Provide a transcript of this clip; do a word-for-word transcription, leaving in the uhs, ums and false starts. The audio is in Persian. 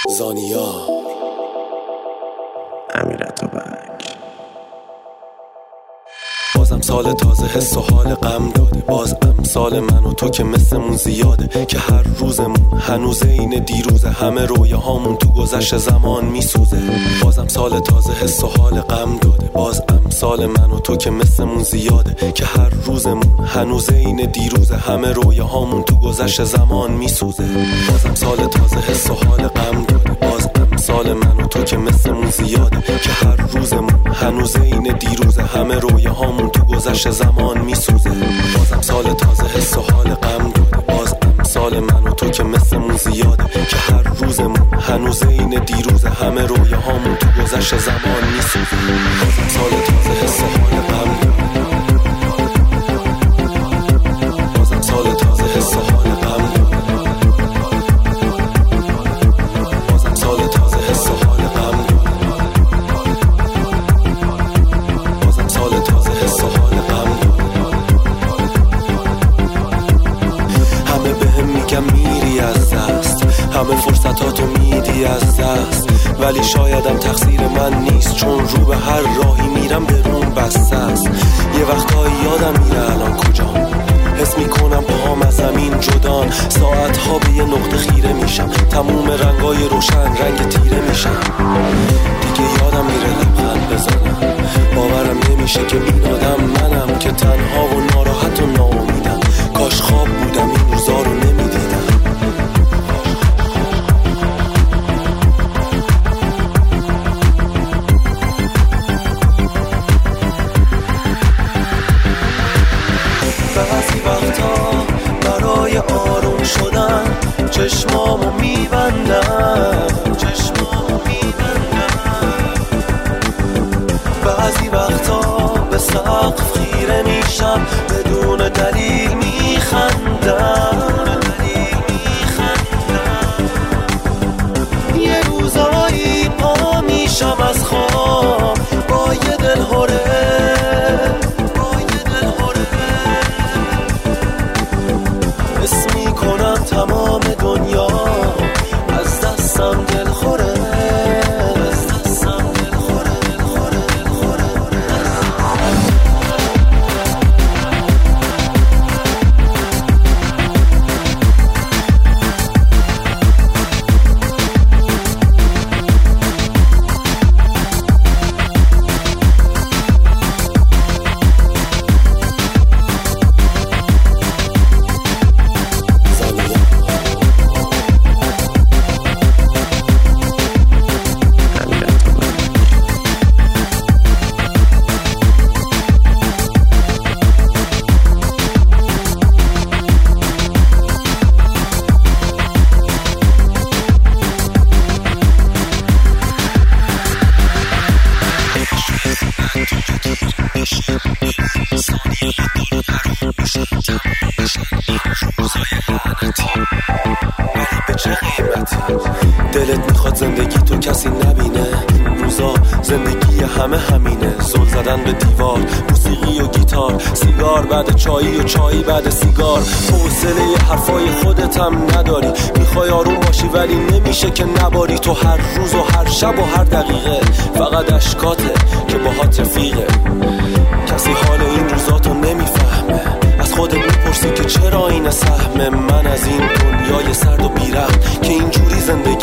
زانیا امیرعطابک. بازم سال تازه حس و حال غم داده، باز امثال من و تو که مثلمون زیاده، که هر روزمون هنوز این دیروزه، همه رویاهامون تو گذشت زمان میسوزه. بازم سال تازه حس و حال غم داده، باز امثال من و تو که مثلمون زیاده، که هر روزمون هنوز این دیروزه، همه رویاهامون تو گذشت زمان میسوزه. بازم سال تازه حس و حال غم داده، باز امثال من و تو که مثلمون زیاده، که هر روزمون هنوز این دیروزه، همه رویاهامون تو گذشت زمان میسوزه. بازم سال تازه حس و حال غم داده، باز امثال من و تو که مثلمون زیاده، که هر روزمون هنوز این دیروزه، همه رویاهامون تو گذشت زمان میسوزه. بازم سال تازه حس و حال غم داده، بازم سال تازه حس و حال غم داده، بازم سال تازه حس و حال غم داده، بازم سال تازه حس و حال غم داده. همه بهم میگم میری از دست، همه فرصتاتو میدی از دست، ولی شایدم تقصیر من نیست، چون رو به هر راهی میرم به روم بسته است. یه وقتایی یادم میره الان کجام، حس میکنم پاهم از زمین جدان، ساعتها به یه نقطه خیره میشم، تموم رنگای روشن رنگ تیره میشم. دیگه یادم میره لبخند بزنم، باورم نمیشه که این آدم منم، که تنها و ناراحت و ناامیدم. کاش خواب بودم این روزا رو نمیدیدم. بعضی وقتا برای آروم شدن چشمامو میبندم، چشمامو میبندم. بعضی وقتا به سقف خیره میشم، بدون دلیل میخندم، دلیل میخندم. یه روزایی پا میشم از خواب با یه دل هره، تمام دنیا از دستم دل خوره، از دستم دل خوره، دل خوره، دل خوره. دلت میخواد زندگی تو کسی نبینه، روزا زندگی همه همینه، زل زدن به دیوار، موسیقی و گیتار، سیگار بعد چایی و چایی بعد سیگار. حوصله حرفای خودت هم نداری، میخوای آروم باشی ولی نمیشه که نباری. تو هر روز و هر شب و هر دقیقه فقط اشکاته که باهات رفیقه. کسی حال این روزاتو نمیفهمه، از خودت میپرسی که چرا این سهم من از این دنیای سرد و بیرحم، که اینجوری زندگی